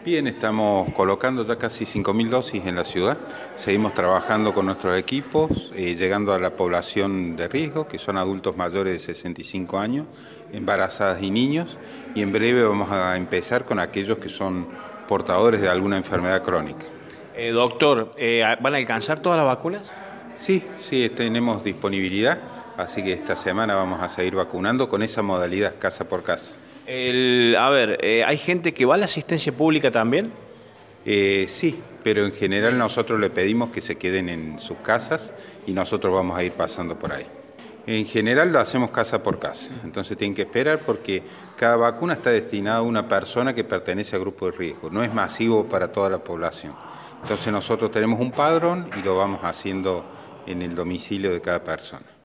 Bien, estamos colocando ya casi 5.000 dosis en la ciudad. Seguimos trabajando con nuestros equipos, llegando a la población de riesgo, que son adultos mayores de 65 años, embarazadas y niños. Y en breve vamos a empezar con aquellos que son portadores de alguna enfermedad crónica. Doctor, ¿van a alcanzar todas las vacunas? Sí, tenemos disponibilidad, así que esta semana vamos a seguir vacunando con esa modalidad casa por casa. ¿Hay gente que va a la asistencia pública también? Sí, pero en general nosotros le pedimos que se queden en sus casas y nosotros vamos a ir pasando por ahí. En general lo hacemos casa por casa, entonces tienen que esperar porque cada vacuna está destinada a una persona que pertenece al grupo de riesgo, no es masivo para toda la población. Entonces nosotros tenemos un padrón y lo vamos haciendo en el domicilio de cada persona.